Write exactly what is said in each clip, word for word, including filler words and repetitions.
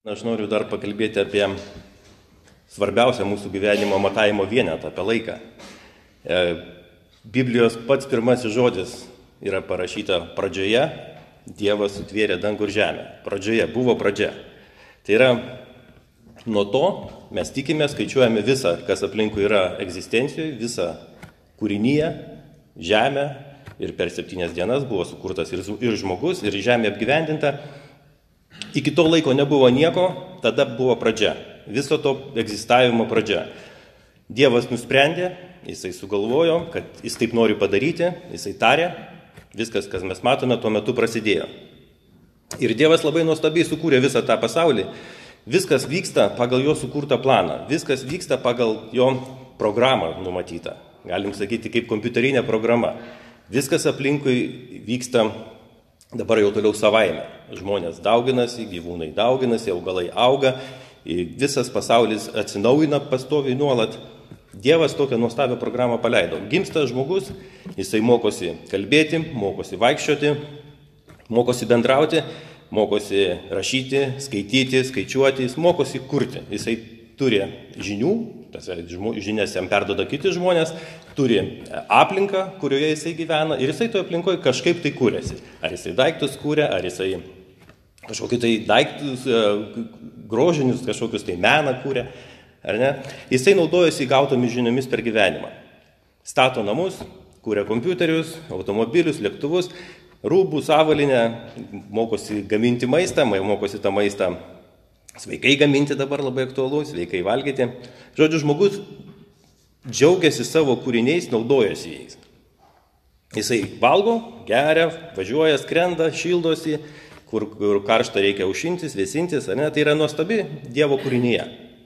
Aš noriu dar pakalbėti apie svarbiausią mūsų gyvenimo matavimo vienetą, apie laiką. Biblijos pats pirmasis žodis yra parašyta pradžioje, Dievas sutvėrė dangų ir žemę. Pradžioje buvo pradžia. Tai yra, nuo to mes tikime, skaičiuojame visą, kas aplinkui yra egzistencijoje, visą kūrinyje, žemę, ir per septynias dienas buvo sukurtas ir, ir žmogus, ir žemė apgyvendinta. Iki to laiko nebuvo nieko, tada buvo pradžia. Viso to egzistavimo pradžia. Dievas nusprendė, jisai sugalvojo, kad jis taip nori padaryti, jisai tarė, viskas, kas mes matome, tuo metu prasidėjo. Ir Dievas labai nuostabiai sukūrė visą tą pasaulį. Viskas vyksta pagal jo sukurtą planą, viskas vyksta pagal jo programą numatytą. Galim sakyti, kaip kompiuterinė programa. Viskas aplinkui vyksta dabar jau toliau savaime. Žmonės dauginasi, gyvūnai dauginasi, augalai auga, visas pasaulis atsinaujina pastoviai nuolat. Dievas tokią nuostabią programą paleido. Gimsta žmogus, jisai mokosi kalbėti, mokosi vaikščioti, mokosi bendrauti, mokosi rašyti, skaityti, skaičiuoti, jis mokosi kurti. Jisai turi žinių, tas žinias jam perduoda kiti žmonės, turi aplinką, kurioje jisai gyvena ir jisai toje aplinkoje kažkaip tai kūrėsi. Ar jisai daiktus kūrė, ar jisai kažkokius tai daiktus, grožinius, kažkokius tai meną kūrė, ar ne? Jisai naudojasi gautomis žiniomis per gyvenimą. Stato namus, kūrė kompiuterius, automobilius, lėktuvus, rūbus, avalinę, mokosi gaminti maistą, mokosi tą maistą sveikai gaminti, dabar labai aktualu, sveikai valgyti. Žodžiu, žmogus džiaugiasi savo kūriniais, naudojasi jais. Jisai valgo, geria, važiuoja, skrenda, šildosi, kur, kur karštą reikia aušintis, vėsintis, ar ne? Tai yra nuostabi Dievo kūrinyje.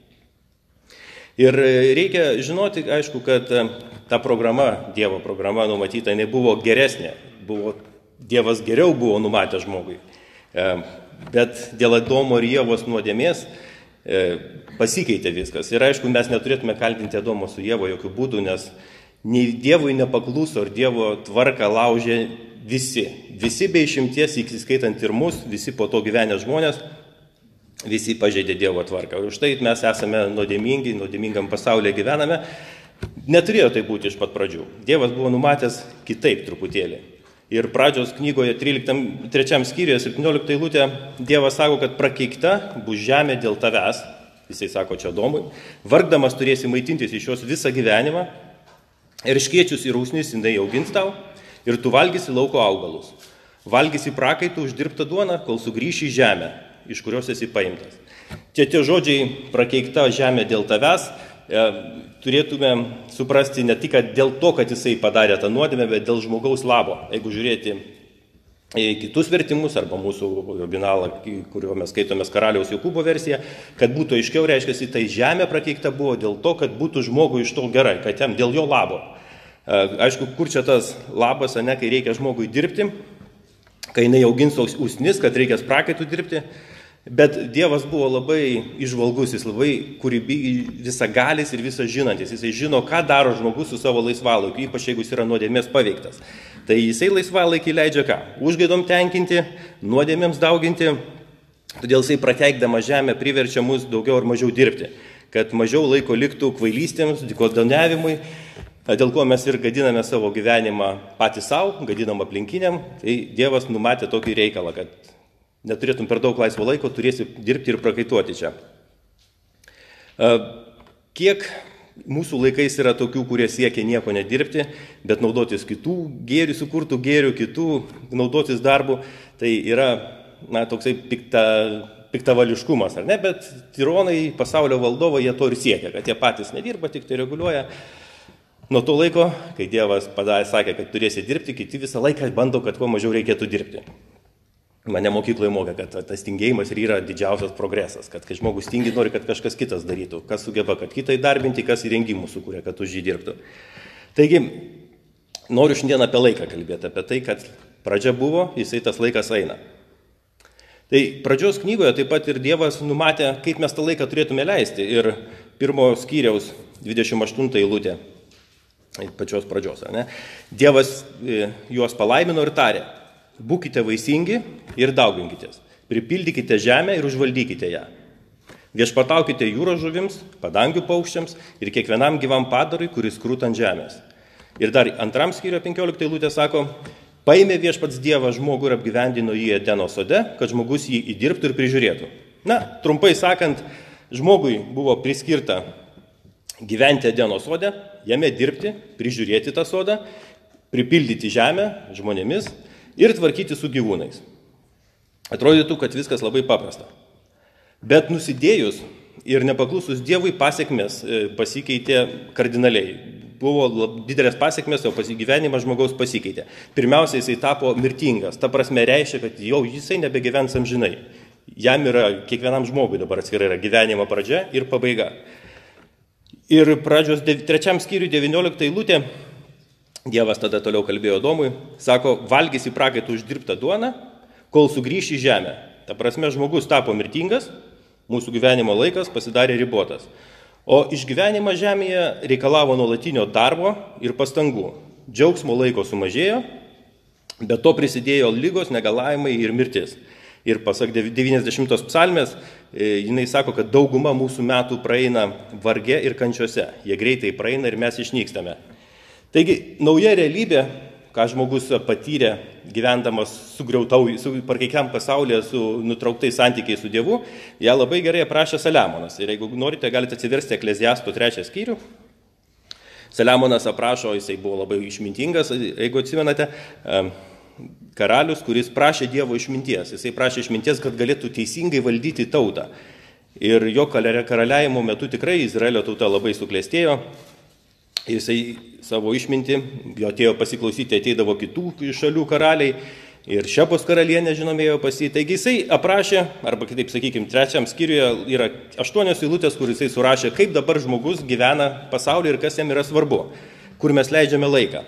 Ir reikia žinoti, aišku, kad ta programa, Dievo programa numatyta, jinai buvo geresnė. Buvo, Dievas geriau buvo numatęs žmogui. Bet dėl Adomo ir Ievos nuodėmės e, pasikeitė viskas. Ir aišku, mes neturėtume kaltinti Adomo su Ievo jokių būdų, nes nei Dievui nepakluso, ir Dievo tvarką laužė visi. Visi be išimties, įskaitant ir mus, visi po to gyvenę žmonės, visi pažeidė Dievo tvarką. Ir už tai mes esame nuodėmingi, nuodėmingam pasaulyje gyvename. Neturėjo tai būti iš pat pradžių. Dievas buvo numatęs kitaip truputėlį. Ir pradžios knygoje trečiam skyriuje, septyniolikta eilutė, Dievas sako, kad prakeikta bus žemė dėl tavęs, jisai sako čia Adomui, vargdamas turėsi maitintis iš jos visą gyvenimą, erškėčius ir rausnis jinai augins tau, ir tu valgysi lauko augalus. Valgysi prakaitų uždirbtą duoną, kol sugrįši į žemę, iš kurios esi paimtas. Tie tie žodžiai prakeikta žemė dėl tavęs, e, turėtume suprasti ne tik dėl to, kad jisai padarė tą nuodėmę, bet dėl žmogaus labo. Jeigu žiūrėti į kitus vertimus, arba mūsų originalą, kuriuo mes skaitomės Karaliaus Jokūbo versiją, kad būtų aiškiau, reiškia, tai žemė prakeikta buvo dėl to, kad būtų žmogui iš to gerai, kad jam dėl jo labo. Aišku, kur čia tas labas, ne, kai reikia žmogui dirbti, kai jinai augins usnis, kad reikės prakaitų dirbti. Bet Dievas buvo labai įžvalgus, jis labai kūrybinis, visagalis ir visą žinantis. Jisai žino, ką daro žmogus su savo laisvalaikiu, ypač jeigu jis yra nuodėmės paveiktas. Tai jisai laisvalaikį leidžia ką? Užgaidom tenkinti, nuodėmėms dauginti, todėl jisai prakeikdama žemę priverčia mus daugiau ar mažiau dirbti, kad mažiau laiko liktų kvailystėms, dykodoniavimui, dėl ko mes ir gadiname savo gyvenimą patys savo, gadinam aplinkiniam. Tai Dievas numatė tokį reikalą, kad neturėtum per daug laisvo laiko, turėsi dirbti ir prakaituoti čia. Kiek mūsų laikais yra tokių, kurie siekia nieko nedirbti, bet naudotis kitų gėrių, sukurtų gėrių, kitų naudotis darbu, tai yra na, toksai pikta, piktavališkumas, ar ne? Bet tironai, pasaulio valdovai, jie to ir siekia, kad jie patys nedirba, tik tai reguliuoja. Nuo to laiko, kai Dievas padarė, sakė, kad turėsi dirbti, kiti visą laiką bando, kad kuo mažiau reikėtų dirbti. Mane mokykloje mokė, kad tas tingėjimas ir yra didžiausias progresas, kad kai žmogus tingi, nori, kad kažkas kitas darytų, kas sugeba, kad kitą įdarbinti, kas įrengimų sukūrė, kad už jį dirbtų. Taigi, noriu šiandien apie laiką kalbėti, apie tai, kad pradžia buvo, jisai tas laikas eina. Tai pradžios knygoje taip pat ir Dievas numatė, kaip mes tą laiką turėtume leisti. Ir pirmo skyriaus dvidešimt aštunta eilutė, pačios pradžios, ne? Dievas juos palaimino ir tarė. Būkite vaisingi ir dauginkitės, pripildykite žemę ir užvaldykite ją. Viešpataukite jūros žuvims, padangių paukščiams ir kiekvienam gyvam padarui, kuris krūta ant žemės. Ir dar antram skyriuje penkiolikta eilutė sako, paėmė viešpats Dievą žmogų ir apgyvendino jį Edeno sode, kad žmogus jį įdirbtų ir prižiūrėtų. Na, trumpai sakant, žmogui buvo priskirta gyventi Edeno sode, jame dirbti, prižiūrėti tą sodą, pripildyti žemę žmonėmis ir tvarkyti su gyvūnais. Atrodytų, kad viskas labai paprasta. Bet nusidėjus ir nepaklusus Dievui pasiekmes pasikeitė kardinaliai. Buvo didelės pasiekmes, o gyvenimas žmogaus pasikeitė. Pirmiausia, jisai tapo mirtingas. Ta prasme reiškia, kad jau jisai nebegyvens amžinai. Jam yra, kiekvienam žmogui dabar atskirai yra gyvenimo pradžia ir pabaiga. Ir pradžios trečiam skyriui devyniolikta eilutė, Dievas tada toliau kalbėjo Domui, sako, valgysi prakaitų uždirbtą duoną, kol sugrįši į žemę. Ta prasme, žmogus tapo mirtingas, mūsų gyvenimo laikas pasidarė ribotas. O išgyvenimas žemėje reikalavo nuolatinio darbo ir pastangų. Džiaugsmo laiko sumažėjo, bet to prisidėjo lygos, negalavimai ir mirtis. Ir pasak devyniasdešimtos psalmės, jinai sako, kad dauguma mūsų metų praeina varge ir kančiose. Jie greitai praeina ir mes išnykstame. Taigi, nauja realybė, ką žmogus patyrė gyvendamas sugriautau, su parkeikiam pasaulyje su nutrauktais santykiais su Dievu, ją labai gerai aprašė Saliamonas. Ir jeigu norite, galite atsiversti Ekleziasto trečią skyrių. Saliamonas aprašo, jisai buvo labai išmintingas, jeigu atsimenate, karalius, kuris prašė Dievo išminties. Jisai prašė išminties, kad galėtų teisingai valdyti tautą. Ir jo karaliavimo metu tikrai Izraelio tauta labai suklestėjo. Jisai savo išmintį, jo atėjo pasiklausyti, ateidavo kitų šalių karaliai ir Šebos karalienė, žinomėjo pas jį. Taigi jisai aprašė, arba kitaip sakykime, trečiam skyriuje yra aštuonios eilutės, kur jisai surašė, kaip dabar žmogus gyvena pasaulyje ir kas jam yra svarbu, kur mes leidžiame laiką.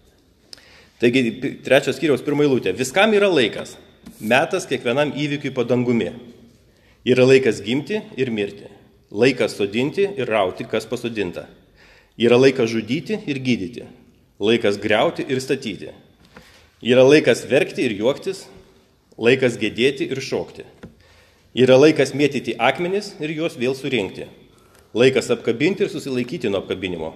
Taigi trečios skyriaus pirma eilutė. Viskam yra laikas, metas kiekvienam įvykiui po dangumi. Yra laikas gimti ir mirti, laikas sodinti ir rauti, kas pasodinta. Yra laikas žudyti ir gydyti, laikas griauti ir statyti. Yra laikas verkti ir juoktis, laikas gedėti ir šokti. Yra laikas mėtyti akmenis ir juos vėl surinkti. Laikas apkabinti ir susilaikyti nuo apkabinimo.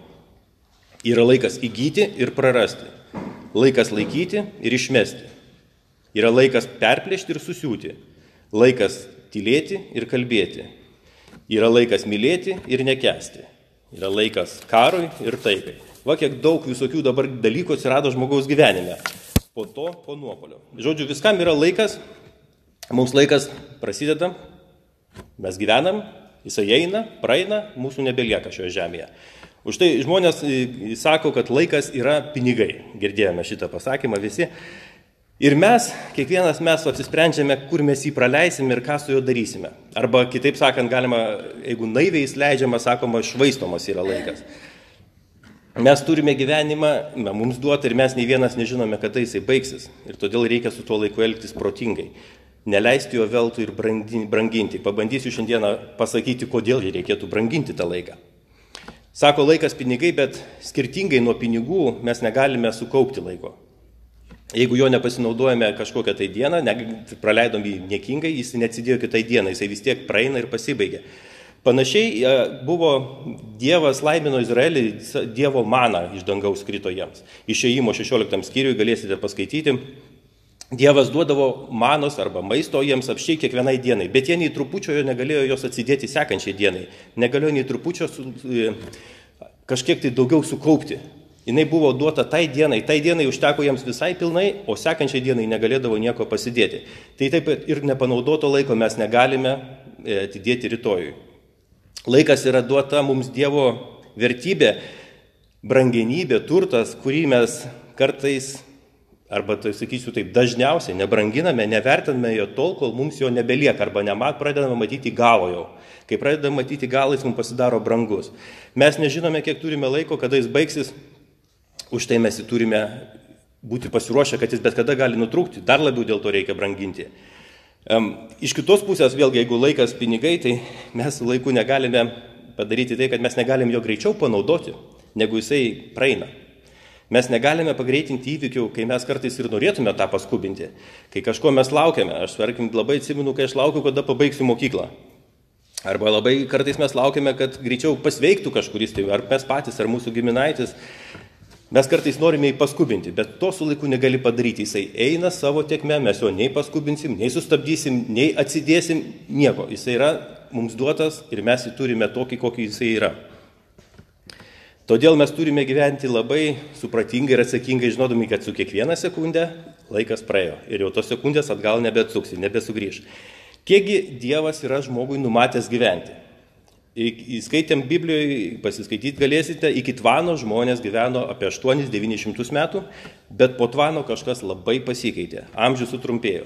Yra laikas įgyti ir prarasti. Laikas laikyti ir išmesti. Yra laikas perplėšti ir susiūti. Laikas tylėti ir kalbėti. Yra laikas mylėti ir nekęsti. Yra laikas karui ir taikai. Va, kiek daug visokių dabar dalykų atsirado žmogaus gyvenime. Po to, po nuopolio. Žodžiu, viskam yra laikas. Mums laikas prasideda. Mes gyvenam, jisai eina, praeina, mūsų nebelieka šioje žemėje. Už tai žmonės sako, kad laikas yra pinigai. Girdėjome šitą pasakymą visi. Ir mes, kiekvienas mes apsisprendžiame, kur mes jį praleisime ir ką su juo darysime. Arba kitaip sakant, galima, jeigu naiviai įsileidžiama, sakoma, švaistomas yra laikas. Mes turime gyvenimą, mums duoti ir mes nei vienas nežinome, kada jisai baigsis. Ir todėl reikia su tuo laiku elgtis protingai. Neleisti jo veltui ir branginti. Pabandysiu šiandieną pasakyti, kodėl jį reikėtų branginti tą laiką. Sako laikas pinigai, bet skirtingai nuo pinigų mes negalime sukaupti laiko. Jeigu jo nepasinaudojame kažkokią tai dieną, ne, praleidom jį niekingai, jis neatsidėjo kitai dienai, jisai vis tiek praeina ir pasibaigia. Panašiai buvo Dievas laimino Izraelį, Dievo maną iš dangaus krito jiems. Išėjimo šešioliktam skyriui galėsite paskaityti. Dievas duodavo manos arba maisto jiems apščiai kiekvienai dienai, bet jie nei trupučio jo negalėjo jos atsidėti sekančiai dienai. Negalėjo nei trupučio su, kažkiek tai daugiau sukaupti. Jinai buvo duota tai dienai, tai dienai užteko jiems visai pilnai, o sekančiai dienai negalėdavo nieko pasidėti. Tai taip ir nepanaudoto laiko mes negalime atidėti rytojui. Laikas yra duota mums Dievo vertybė, brangenybė, turtas, kurį mes kartais, arba tai sakysiu taip, dažniausiai nebranginame, nevertiname jo tol, kol mums jo nebelieka, arba nemat, pradedame matyti galo jau. Kai pradedame matyti galą, jis mums pasidaro brangus. Mes nežinome, kiek turime laiko, kada jis baigsis. Už tai mes turime būti pasiruošę, kad jis bet kada gali nutrūkti, dar labiau dėl to reikia branginti. Iš kitos pusės, vėlgi, jeigu laikas pinigai, tai mes laiku negalime padaryti tai, kad mes negalim jo greičiau panaudoti, negu jisai praeina. Mes negalime pagreitinti įvykių, kai mes kartais ir norėtume tą paskubinti. Kai kažko mes laukiame, aš, tarkim, labai atsimenu, kai aš laukiu, kada pabaigsiu mokyklą. Arba labai kartais mes laukiame, kad greičiau pasveiktų kažkuris, tai ar mes patys, ar mūsų giminaitis. Mes kartais norime jį paskubinti, bet to su laiku negali padaryti. Jisai eina savo tėkme, mes jo nei paskubinsim, nei sustabdysim, nei atsidėsim, nieko. Jisai yra mums duotas ir mes jį turime tokį, kokį jisai yra. Todėl mes turime gyventi labai supratingai ir atsakingai, žinodami, kad su kiekviena sekundė laikas praėjo ir jau tos sekundės atgal nebeatsuksi, nebesugrįš. Kiekgi Dievas yra žmogui numatęs gyventi? Įskaitėm Biblijoje, pasiskaityti galėsite, iki Tvano žmonės gyveno apie aštuonis devynis šimtus metų, bet po Tvano kažkas labai pasikeitė, amžius sutrumpėjo.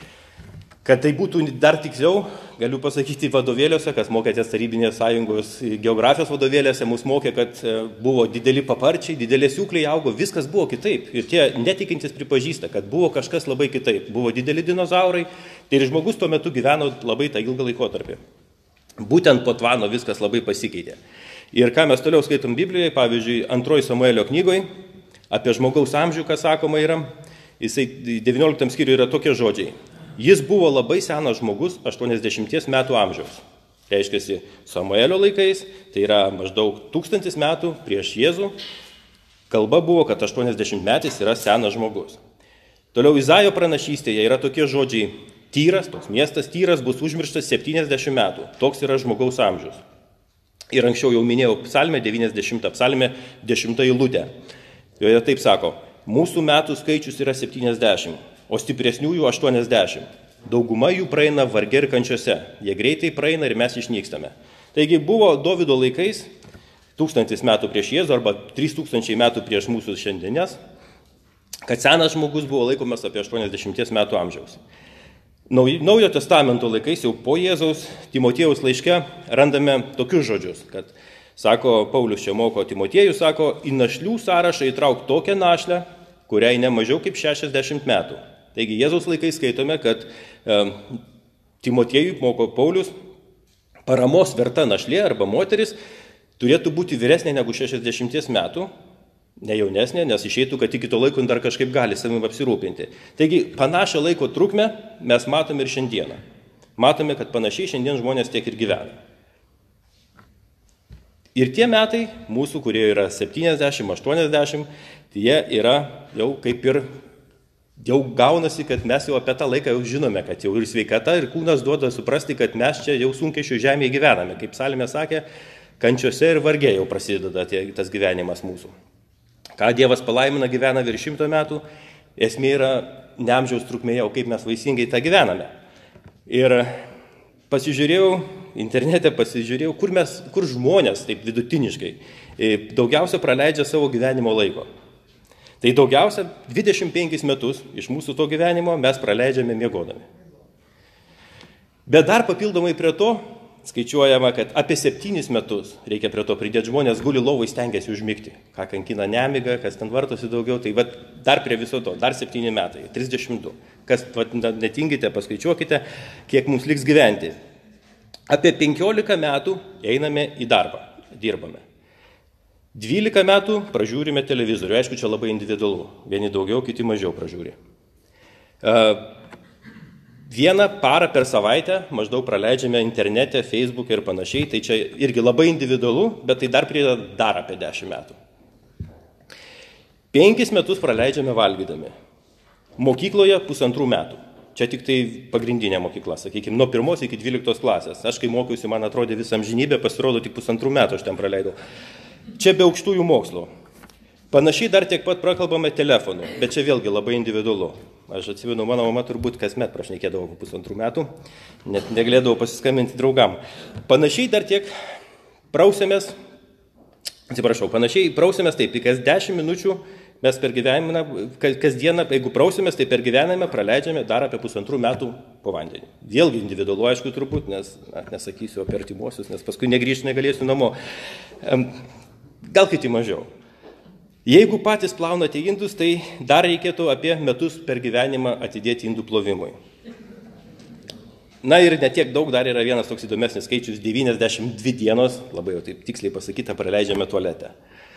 Kad tai būtų dar tiksliau, galiu pasakyti vadovėliuose, kas mokėtės Tarybinės sąjungos geografijos vadovėliuose, mus mokė, kad buvo dideli paparčiai, didelės ūkliai augo, viskas buvo kitaip. Ir tie netikintis pripažįsta, kad buvo kažkas labai kitaip. Buvo dideli dinozaurai, tai ir žmogus tuo metu gyveno labai tą ilgą laikotarpį. Būtent po Tvano viskas labai pasikeitė. Ir ką mes toliau skaitom Biblijoje, pavyzdžiui, antroji Samuelio knygoje, apie žmogaus amžių, kas sakoma yra, jisai devynioliktam skyriuje yra tokie žodžiai. Jis buvo labai senas žmogus, aštuoniasdešimties metų amžiaus. Reiškiasi, Samuelio laikais, tai yra maždaug tūkstantis metų prieš Jėzų, kalba buvo, kad aštuoniasdešimtmetis yra senas žmogus. Toliau Izaijo pranašystėje yra tokie žodžiai, Tyras, toks miestas Tyras bus užmirštas septyniasdešimt metų, toks yra žmogaus amžius. Ir anksčiau jau minėjau psalmę devyniasdešimtą, psalmę dešimtą eilutę. Joje taip sako, mūsų metų skaičius yra septyniasdešimt. O stipresniųjų aštuoniasdešimt. Dauguma jų praeina varge ir kančiose. Jie greitai praeina ir mes išnykstame. Taigi buvo Dovydo laikais, tūkstantis metų prieš Jėzų arba trys tūkstančiai metų prieš mūsų šiandienės, kad senas žmogus buvo laikomas apie aštuoniasdešimties metų amžiaus. Naujo testamento laikais, jau po Jėzaus, Timotiejaus laiške randame tokius žodžius, kad, sako Paulius čia moko Timotiejų, sako, į našlių sąrašą įtrauk tokią našlę, kuriai ne mažiau kaip šešiasdešimt metų. Taigi Jėzaus laikais skaitome, kad e, Timotiejui, moko Paulius, paramos verta našlė arba moteris turėtų būti vyresnė negu šešiasdešimties metų, ne jaunesnė, nes išeitų, kad iki to laiko dar kažkaip gali savim apsirūpinti. Taigi panašią laiko trukmę mes matome ir šiandieną. Matome, kad panašiai šiandien žmonės tiek ir gyvena. Ir tie metai mūsų, kurie yra septyniasdešimt, aštuoniasdešimt, jie yra jau kaip ir, jau gaunasi, kad mes jau apie tą laiką jau žinome, kad jau ir sveikata, ir kūnas duoda suprasti, kad mes čia jau sunkiai šio žemėje gyvename. Kaip psalmė sakė, kančiose ir varge jau prasideda tie, tas gyvenimas mūsų. Ką Dievas palaimina, gyvena virš šimto metų, esmė yra ne amžiaus trukmėje, o kaip mes vaisingai tą gyvename. Ir pasižiūrėjau, internete pasižiūrėjau, kur, mes, kur žmonės taip vidutiniškai daugiausia praleidžia savo gyvenimo laiko. Tai daugiausia dvidešimt penkis metus iš mūsų to gyvenimo mes praleidžiame miegodami. Bet dar papildomai prie to skaičiuojama, kad apie septynis metus reikia prie to pridėti, žmonės guli lovai, stengiasi užmigti. Ką kankina nemiga, kas ten vartosi daugiau, tai vat, dar prie viso to, dar septyni metai, trisdešimt du. Kas vat, netingite, paskaičiuokite, kiek mums liks gyventi. Apie penkiolika metų einame į darbą, dirbame. dvylika metų pražiūrime televizorių, aišku, čia labai individualu, vieni daugiau, kiti mažiau pražiūri. Vieną parą per savaitę maždaug praleidžiame internete, Facebook'e ir panašiai, tai čia irgi labai individualu, bet tai dar prideda dar apie dešimt metų. Penkis metus praleidžiame valgydami. Mokykloje pusantrų metų. Čia tik tai pagrindinė mokykla, sakykime, nuo pirmos iki dvyliktos klasės. Aš kai mokiausi, man atrodė visą amžinybę, pasirodo tik pusantrų metų aš ten praleidau. Čia be aukštųjų mokslų. Panašiai dar tiek pat prakalbame telefonu, bet čia vėlgi labai individualu. Aš atsimenu, mano mama turbūt kasmet prašnekėdavo po pusantrų metų, net negalėdavo pasiskambinti draugam. Panašiai dar tiek prausiamės, atsiprašau, panašiai prausiamės taip, kas dešimt minučių mes per gyvenimą, kasdieną, jeigu prausiamės, tai per gyvenimą praleidžiame dar apie pusantrų metų po vandenį. Vėlgi individualu, aišku, turbūt, nes na, nesakysiu apie artimuosius, nes paskui negrįžti negalėsiu namo. Gal kiti mažiau. Jeigu patys plaunate indus, tai dar reikėtų apie metus per gyvenimą atidėti indų plovimui. Na ir netiek daug, dar yra vienas toks įdomesnis skaičius, devyniasdešimt dvi dienos, labai jau taip tiksliai pasakyta, praleidžiame tualete.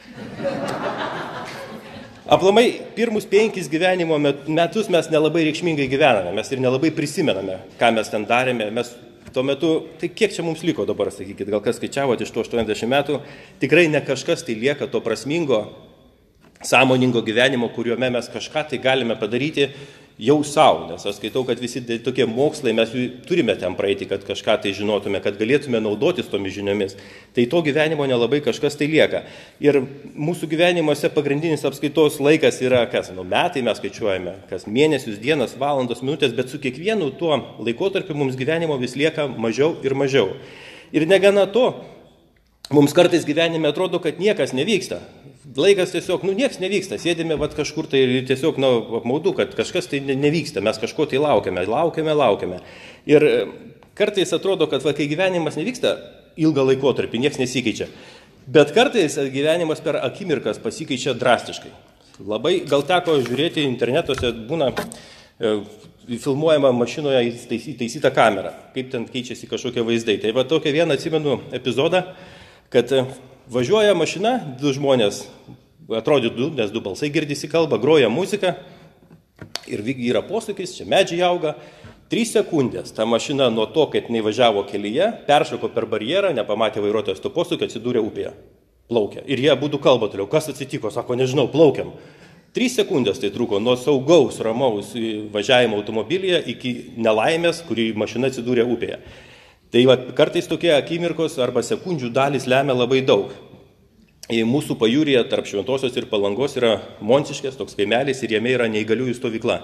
Aplamai, pirmus penkis gyvenimo metus mes nelabai reikšmingai gyvename, mes ir nelabai prisimename, ką mes ten darėme, mes tuo metu, tai kiek čia mums liko dabar, sakykit, gal kas skaičiavote iš tų aštuoniasdešimt metų, tikrai ne kažkas tai lieka to prasmingo, sąmoningo gyvenimo, kuriuome mes kažką tai galime padaryti jau savo, nes aš skaitau, kad visi tokie mokslai, mes jų turime ten praeiti, kad kažką tai žinotume, kad galėtume naudotis tomis žiniomis. Tai to gyvenimo nelabai kažkas tai lieka. Ir mūsų gyvenimuose pagrindinis apskaitos laikas yra, kas, nu, metai mes skaičiuojame, kas mėnesius, dienas, valandos, minutės, bet su kiekvienu tuo laikotarpiu mums gyvenimo vis lieka mažiau ir mažiau. Ir negana to, mums kartais gyvenime atrodo, kad niekas nevyksta. Laikas tiesiog, nu, nieks nevyksta, sėdime vat kažkur tai ir tiesiog, nu, apmaudu, kad kažkas tai nevyksta, mes kažko tai laukiame, laukiame, laukiame. Ir kartais atrodo, kad va, kai gyvenimas nevyksta ilgą laikotarpį, nieks nesikeičia. Bet kartais gyvenimas per akimirkas pasikeičia drastiškai. Labai gal teko žiūrėti internetuose, būna e, filmuojama mašinoje įtaisyta kamera, kaip ten keičiasi kažkokie vaizdai. Tai va tokią vieną atsimenu epizodą, kad važiuoja mašina, du žmonės, atrodo du, nes du balsai girdisi kalba, groja muziką ir yra posūkis, čia medžiai auga. Trys sekundės ta mašina nuo to, kad jinai važiavo kelyje, peršoko per barjerą, nepamatė vairuotojas to posūkio, atsidūrė upėje, plaukia. Ir jie abudu kalba toliau, kas atsitiko, sako, nežinau, plaukiam. Trys sekundės tai truko nuo saugaus, ramaus važiavimo automobilyje iki nelaimės, kurį mašina atsidūrė upėje. Tai va, kartais tokie akimirkos arba sekundžių dalys lemia labai daug. Į mūsų pajūryje tarp Šventosios ir Palangos yra Monciškės, toks kaimelis, ir jame yra neįgaliųjų stovykla.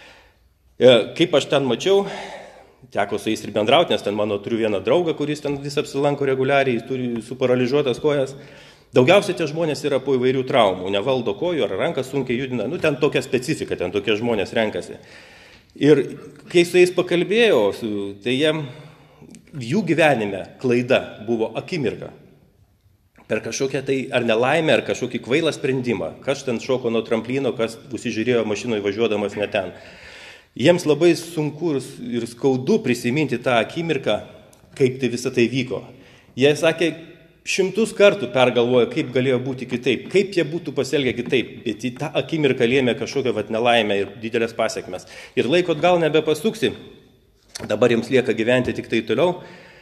Kaip aš ten mačiau, teko su jais ir bendrauti, nes ten mano turiu vieną draugą, kuris ten vis apsilanko reguliariai, turi suparalyžiuotas kojas. Daugiausiai tie žmonės yra po įvairių traumų, nevaldo kojų ar rankas sunkiai judina, nu ten tokia specifika, ten tokie žmonės renkasi. Ir kai su jais pakalbėjau, tai jiem jų gyvenime klaida buvo akimirka. Per kažkokią tai ar nelaimę, ar kažkokį kvailą sprendimą. Kas ten šoko nuo tramplino, kas užsižiūrėjo mašinoje važiuodamas ne ten. Jiems labai sunku ir skaudu prisiminti tą akimirką, kaip tai visą tai vyko. Jie sakė, šimtus kartų pergalvojo, kaip galėjo būti kitaip, kaip jie būtų pasielgę kitaip, bet į tą akimirką lėmė kažkokią vat nelaimę ir didelės pasiekmes. Ir laiko gal nebepasuksi. Dabar jiems lieka gyventi tik tai toliau.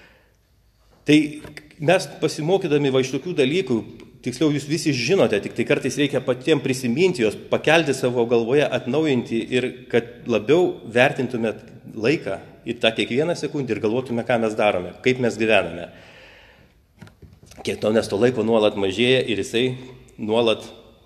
Tai mes pasimokydami va iš tokių dalykų, tiksliau jūs visi žinote, tik tai kartais reikia patiems prisiminti jos, pakelti savo galvoje, atnaujinti ir kad labiau vertintumėt laiką ir tą kiekvieną sekundę ir galvotume, ką mes darome, kaip mes gyvename. Kiek to, nes to laiko nuolat mažėja ir jisai nuolat,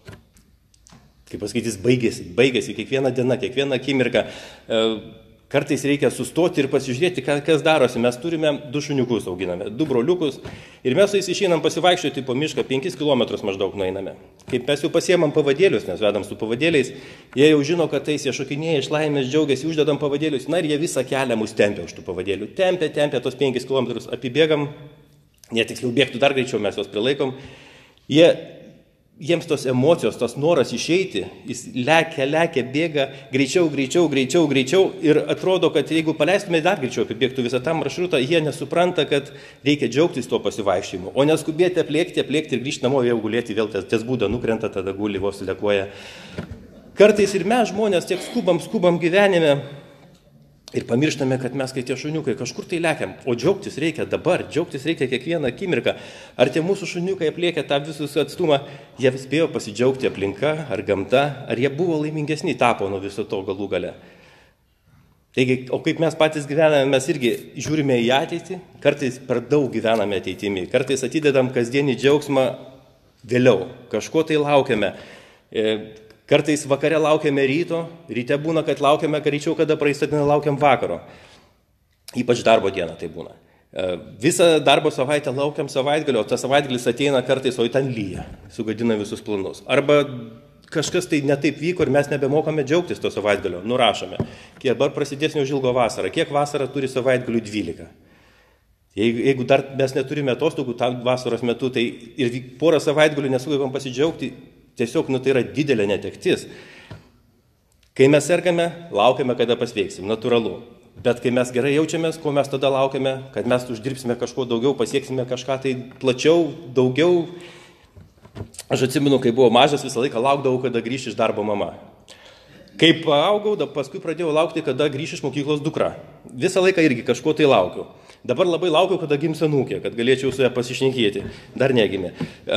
kaip pasakyti, baigėsi, baigėsi kiekvieną dieną, kiekvieną akimirką. Kartais reikia sustoti ir pasižiūrėti, kas darosi. Mes turime du šuniukus auginame, du broliukus ir mes su jais išeinam pasivaikščioti po mišką, penkis kilometrus maždaug nueiname. Kaip mes jau pasiemam pavadėlius, nes vedam su pavadėliais, jie jau žino, kad tais jie šokinėja iš laimės, džiaugiasi, uždedam pavadėlius, na ir jie visą kelią mus tempia už tų pavadėlių. Tempia, tempia tos penkis kilometrus, apibėgam, jie tiksliau bėgtų dar greičiau, mes juos prilaikom. Jie Jiems tos emocijos, tos noras išeiti, jis lekia, lekia, bėga greičiau, greičiau, greičiau, greičiau ir atrodo, kad jeigu paleistume dar greičiau apibėgtų visą tą maršrutą, jie nesupranta, kad reikia džiaugtis tuo pasivaikščiojimu, o neskubėti aplėkti, aplėkti ir grįžti namo, jau gulėti vėl ties būdą nukrenta, tada guli, vos lekuoja. Kartais ir mes žmonės tiek skubam, skubam gyvenime ir pamirštame, kad mes, kai tie šuniukai, kažkur tai lekiam, o džiaugtis reikia dabar, džiaugtis reikia kiekvieną akimirką. Ar tie mūsų šuniukai apliekia tą visus atstumą, jie spėjo pasidžiaugti aplinka, ar gamta, ar jie buvo laimingesni, tapo nuo viso to galų gale. Taigi, o kaip mes patys gyvename, mes irgi žiūrime į ateitį, kartais per daug gyvename ateitimi, kartais atidedam kasdienį džiaugsmą vėliau, kažko tai laukiame. Kartais vakare laukiame ryto, ryte būna, kad laukiame greičiau, kada praeistą dieną laukiam vakaro. Ypač darbo dieną tai būna. Visą darbo savaitę laukiam savaitgalio, o tas savaitgalis ateina kartais, o į ten lyja, sugadina visus planus. Arba kažkas tai netaip vyko ir mes nebemokame džiaugtis to savaitgalio, nurašome. Kiek dabar prasidės neužilgo vasara, kiek vasara turi savaitgalių dvylika. Jeigu, jeigu dar mes neturime atostogų tam vasaros metu, tai ir porą savaitgalių nesugebam pasidžiaugti, tiesiog, nu, tai yra didelė netektis. Kai mes sergame, laukiame, kada pasveiksim, natūralu. Bet kai mes gerai jaučiamės, ko mes tada laukiame, kad mes uždirbsime kažko daugiau, pasieksime kažką tai plačiau, daugiau. Aš atsimenu, kai buvau mažas, visą laiką laukdavau, kada grįš iš darbo mama. Kaip augau, paskui pradėjau laukti, kada grįš iš mokyklos dukra. Visą laiką irgi kažko tai laukiu. Dabar labai laukiu, kada gims anūkė, kad galėčiau su ją pasišnekėti. Dar negimė.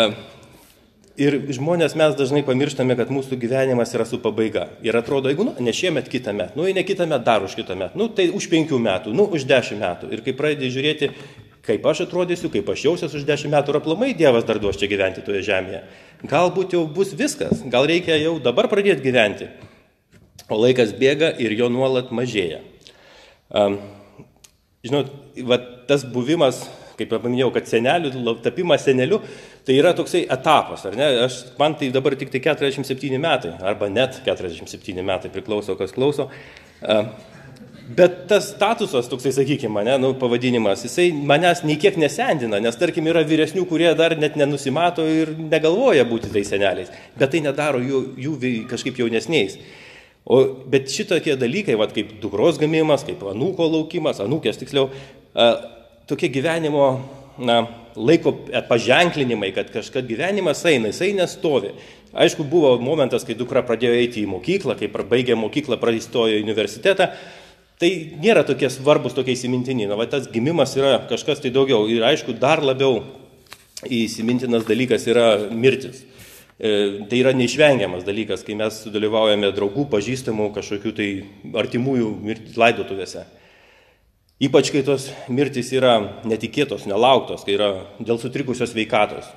Ir žmonės mes dažnai pamirštame, kad mūsų gyvenimas yra su pabaiga. Ir atrodo, jeigu nu, ne šiemet kitą metą, nu, ne kitą metą, dar už kitą metą, nu, tai už penkių metų, nu, už dešimt metų. Ir kai pradedi žiūrėti, kaip aš atrodysiu, kaip aš jausiuosi už dešimt metų, ir aplamai Dievas dar duos čia gyventi toje žemėje. Galbūt jau bus viskas, gal reikia jau dabar pradėti gyventi. O laikas bėga ir jo nuolat mažėja. Um, žinot, va, tas buvimas, kaip paminėjau, kad senelių, tapimas seneliu, tai yra toksai etapas, ar ne? Aš, man tai dabar tik tai keturiasdešimt septyni metai, arba net keturiasdešimt septyni metai, priklauso, kas klauso. Um, bet tas statusas, toksai, sakykime, ne, nu, pavadinimas, jisai manęs nei kiek nesendina, nes, tarkim, yra vyresnių, kurie dar net nenusimato ir negalvoja būti tai seneliais, bet tai nedaro jų, jų kažkaip jaunesniais. O, bet šitokie dalykai, vat, kaip dukros gimimas, kaip anūko laukimas, anūkės tiksliau, a, tokie gyvenimo na, laiko paženklinimai, kad kažkad gyvenimas eina, jisai nestovi. Aišku, buvo momentas, kai dukra pradėjo eiti į mokyklą, kai baigė mokyklą, įstojo į universitetą. Tai nėra tokie svarbus, tokie įsimintini. Na, va, tas gimimas yra kažkas tai daugiau. Ir aišku, dar labiau įsimintinas dalykas yra mirtis. Tai yra neišvengiamas dalykas, kai mes sudalyvaujame draugų, pažįstamų, kažkokių tai artimųjų laidotuvėse. Ypač, kai tos mirtis yra netikėtos, nelauktos, kai yra dėl sutrikusios sveikatos.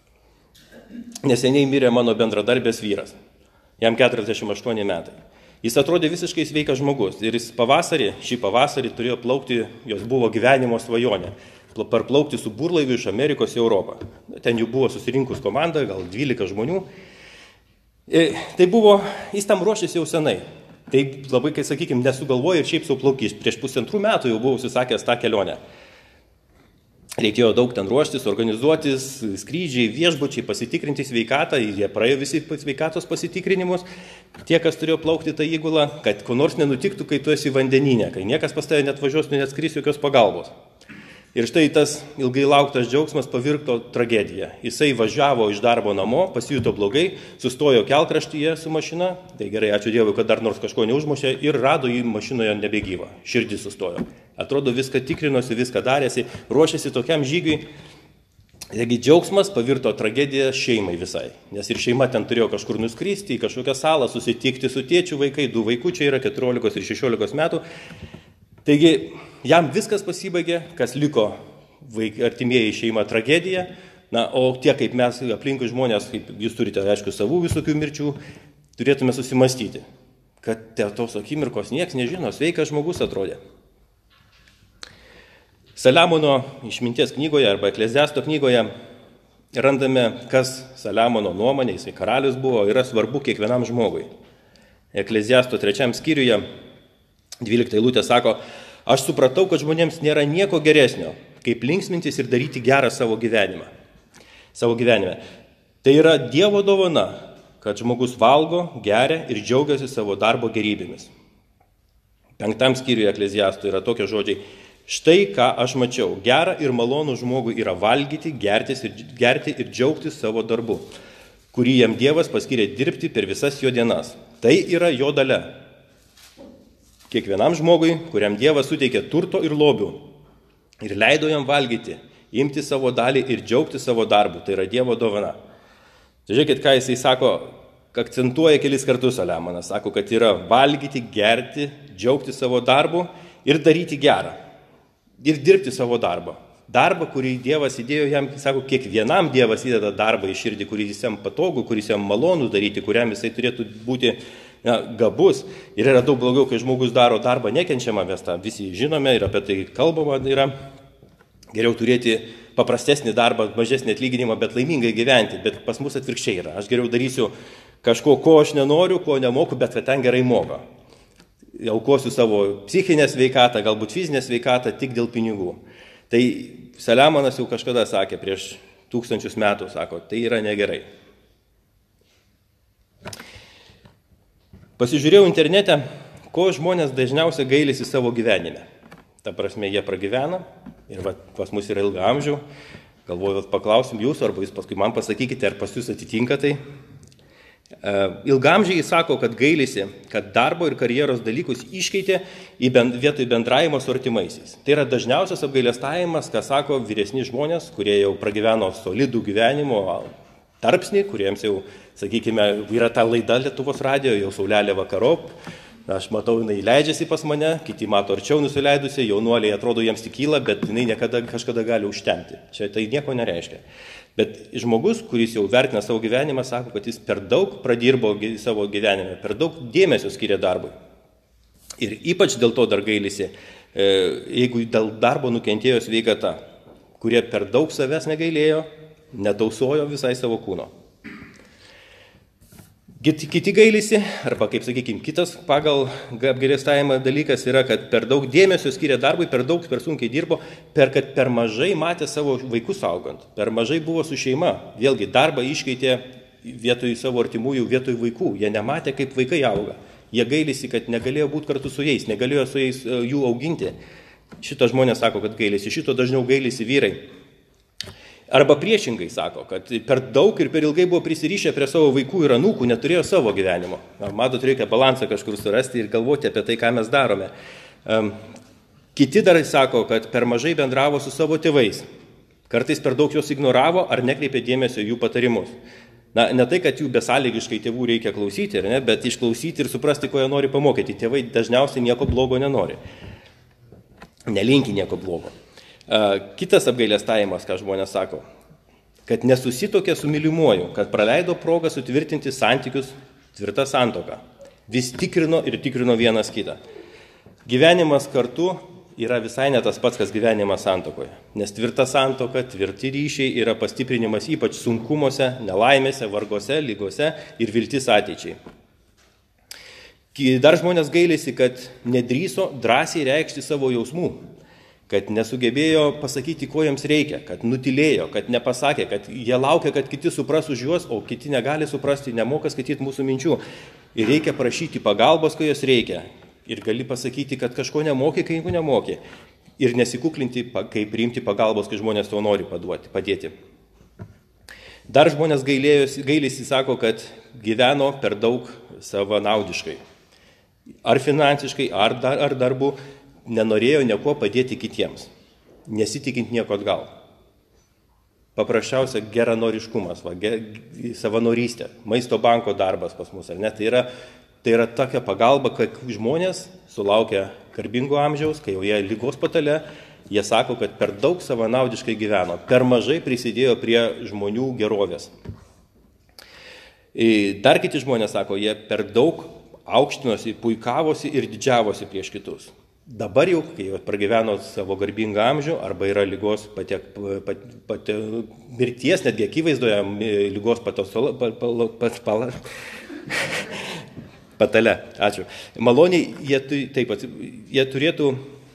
Neseniai mirė mano bendradarbės vyras. Jam keturiasdešimt aštuoni metai. Jis atrodė visiškai sveikas žmogus. Ir jis pavasarį, šį pavasarį turėjo plaukti, jos buvo gyvenimo svajonė. Parplaukti su burlaiviu iš Amerikos į Europą. Ten jų buvo susirinkus komanda, gal dvylika žmonių. E, tai buvo, jis tam ruošėsi jau senai. Tai labai, kai sakykime, nesugalvoja ir šiaip sauplaukys. Prieš pusantrų metų jau buvau susakęs tą kelionę. Reikėjo daug ten ruoštis, organizuotis, skrydžiai, viešbučiai, pasitikrinti sveikatą. Jie praėjo visi sveikatos pasitikrinimus. Tie, kas turėjo plaukti tą įgulą, kad ko nors nenutiktų, kai tu esi vandenyne, kai niekas pas tave net važiuos, net skris jokios pagalbos. Ir štai tas ilgai lauktas džiaugsmas pavirto tragediją. Jisai važiavo iš darbo namo, pasijuto blogai, sustojo kelkraštyje su mašina, tai gerai, ačiū Dievui, kad dar nors kažko neužmušė, ir rado jį mašinoje nebegyvą. Širdis sustojo. Atrodo, viską tikrinosi, viską darėsi, ruošėsi tokiam žygiui. Taigi džiaugsmas pavirto tragediją šeimai visai. Nes ir šeima ten turėjo kažkur nuskristi, į kažkokią salą, susitikti su tėčiu vaikai, du vaikučiai yra keturiolikos ir šešiolikos metų. Taigi, jam viskas pasibaigė, kas liko vaik, artimieji šeima tragedija, na, o tie, kaip mes aplinkui žmonės, kaip jūs turite, aišku, savų visokių mirčių, turėtume susimastyti, kad tos akimirkos nieks nežino, sveikas žmogus atrodė. Saliamono išminties knygoje arba Ekleziasto knygoje randame, kas Saliamono nuomonė, jisai karalius buvo, yra svarbu kiekvienam žmogui. Ekleziasto trečiam skyriuje dvylikta eilutė sako, aš supratau, kad žmonėms nėra nieko geresnio, kaip linksmintis ir daryti gerą savo gyvenimą. Savo gyvenime. Tai yra Dievo dovana, kad žmogus valgo, geria ir džiaugiasi savo darbo gerybėmis. Penktam skyriuje Ekleziasto yra tokie žodžiai, štai ką aš mačiau, gera ir malonu žmogui yra valgyti, gertis ir, gerti ir džiaugtis savo darbu, kurį jam Dievas paskyrė dirbti per visas jo dienas. Tai yra jo dalia. Kiekvienam žmogui, kuriam Dievas suteikė turto ir lobių ir leido jam valgyti, imti savo dalį ir džiaugti savo darbu, tai yra Dievo dovana. Tai žiūrėkit, ką jisai sako, akcentuoja kelis kartus Saliamonas, sako, kad yra valgyti, gerti, džiaugti savo darbu ir daryti gerą. Ir dirbti savo darbą. Darbą, kurį Dievas įdėjo jam, sako, kiekvienam Dievas įdeda darbą į širdį, kuris jam patogu, kuris jam malonu daryti, kuriam jisai turėtų būti na, gabus. Ir yra daug blogiau, kai žmogus daro darbą nekenčiamą, mes tą visi žinome ir apie tai kalbama yra. Geriau turėti paprastesnį darbą, mažesnį atlyginimą, bet laimingai gyventi. Bet pas mus atvirkščiai yra. Aš geriau darysiu kažko, ko aš nenoriu, ko nemoku, bet ten gerai moka. Aukosiu savo psichinę sveikatą, galbūt fizinę sveikatą tik dėl pinigų. Tai Saliamonas jau kažkada sakė, prieš tūkstančius metų, sako, tai yra negerai. Pasižiūrėjau internete, ko žmonės dažniausiai gailisi savo gyvenime. Ta prasme, jie pragyvena ir va, pas mus yra ilga amžių. Galvoju, paklausim jūsų, arba jūs paskui man pasakykite, ar pas jūs atitinka tai. Ilgamžiai jis sako, kad gailisi, kad darbo ir karjeros dalykus iškeitė į bend, vietoj bendravimo su artimaisiais. Tai yra dažniausias apgailestavimas, ką sako vyresni žmonės, kurie jau pragyveno solidų gyvenimo tarpsnį, kuriems jau, sakykime, yra ta laida Lietuvos radijo, jau saulelė vakarop. Aš matau, jinai leidžiasi pas mane, kiti mato arčiau nusileidusi, jaunuoliai atrodo jiems tik kyla, bet jinai niekada kažkada gali užtemti. Čia tai nieko nereiškia. Bet žmogus, kuris jau vertina savo gyvenimą, sako, kad jis per daug pradirbo savo gyvenime, per daug dėmesio skiria darbui. Ir ypač dėl to dar gailisi, jeigu dėl darbo nukentėjo sveikata, kurie per daug savęs negailėjo, netausojo visai savo kūno. Kiti gailisi, arba, kaip sakykime, kitas pagal apgailestavimą dalykas yra, kad per daug dėmesio skiria darbui, per daug, per sunkiai dirbo, per kad per mažai matė savo vaikus augant, per mažai buvo su šeima. Vėlgi, darbą iškeitė vietoj savo artimųjų, vietoj vaikų. Jie nematė, kaip vaikai auga. Jie gailisi, kad negalėjo būti kartu su jais, negalėjo su jais jų auginti. Šito žmonės sako, kad gailisi, šito dažniau gailisi vyrai. Arba priešingai sako, kad per daug ir per ilgai buvo prisirišę prie savo vaikų ir anūkų, neturėjo savo gyvenimo. Matot, reikia balansą kažkur surasti ir galvoti apie tai, ką mes darome. Kiti dar sako, kad per mažai bendravo su savo tėvais. Kartais per daug juos ignoravo ar nekreipė dėmesio jų patarimus. Na, ne tai, kad jų besąlygiškai tėvų reikia klausyti, ne, bet išklausyti ir suprasti, ko jie nori pamokyti. Tėvai dažniausiai nieko blogo nenori. Nelinki nieko blogo. Kitas apgailestavimas, ką žmonės sako, kad nesusitokė su mylimuoju, kad praleido progą sutvirtinti santykius tvirtą santuoką. Vis tikrino ir tikrino vienas kitą. Gyvenimas kartu yra visai ne tas pats, kas gyvenimas santuokoje. Nes tvirta santuoka, tvirti ryšiai yra pastiprinimas ypač sunkumuose, nelaimėse, vargose, lygose ir viltis ateičiai. Dar žmonės gailisi, kad nedrįso drąsiai reikšti savo jausmų, kad nesugebėjo pasakyti, ko jiems reikia, kad nutilėjo, kad nepasakė, kad jie laukia, kad kiti supras už juos, o kiti negali suprasti, nemoka skaityti mūsų minčių. Ir reikia prašyti pagalbos, ko jos reikia. Ir gali pasakyti, kad kažko nemoki, kai jeigu nemoki. Ir nesikuklinti, kai priimti pagalbos, kai žmonės to nori paduoti, padėti. Dar žmonės gailėjosi, gailisi, sako, kad gyveno per daug savanaudiškai. Ar finansiškai, ar, dar, ar darbu. Nenorėjo nieko padėti kitiems, nesitikint nieko atgal. Paprasčiausia geranoriškumas, va, ge, savanorystė, maisto banko darbas pas mus, ar ne? Tai yra, tai yra tokia pagalba, kad žmonės sulaukia garbingo amžiaus, kai jau jie ligos patale, jie sako, kad per daug savanaudiškai gyveno, per mažai prisidėjo prie žmonių gerovės. Dar kiti žmonės sako, jie per daug aukštinosi, puikavosi ir didžiavosi prieš kitus. Dabar jau, kai jau pragyveno savo garbingą amžių, arba yra lygos patek, pat, pat, mirties, netgi akivaizdoje lygos patosola, pat, pat, pat, patale, ačiū. Maloniai, jie, taip, jie turėtų,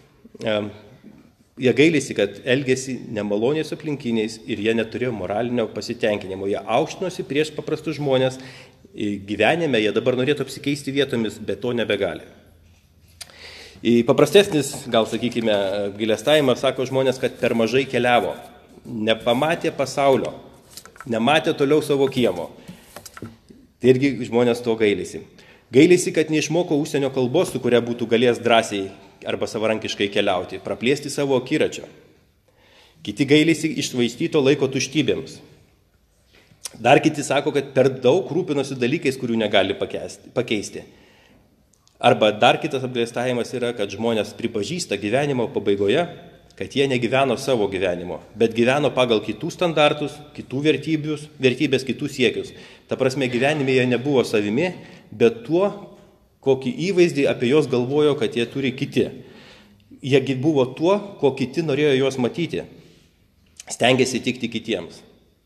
jie gailisi, kad elgėsi nemaloniai su aplinkiniais ir jie neturėjo moralinio pasitenkinimo. Jie aukštinosi prieš paprastus žmonės, gyvenime jie dabar norėtų apsikeisti vietomis, bet to nebegali. Paprastesnis, gal sakykime, gailestavimas, sako žmonės, kad per mažai keliavo, nepamatė pasaulio, nematė toliau savo kiemo. Tai irgi žmonės to gailisi. Gailisi, kad neišmoko užsienio kalbos, su kuria būtų galės drąsiai arba savarankiškai keliauti, praplėsti savo akiračio. Kiti gailisi iššvaistyto laiko tuštybėms. Dar kiti sako, kad per daug rūpinosi dalykais, kurių negali pakeisti. Arba dar kitas apgailestavimas yra, kad žmonės pripažįsta gyvenimo pabaigoje, kad jie negyveno savo gyvenimo, bet gyveno pagal kitų standartus, kitų vertybės, vertybės kitų siekius. Ta prasme, gyvenime jie nebuvo savimi, bet tuo, kokį įvaizdį apie juos galvojo, kad jie turi kiti. Jie buvo tuo, ko kiti norėjo juos matyti. Stengėsi tikti kitiems.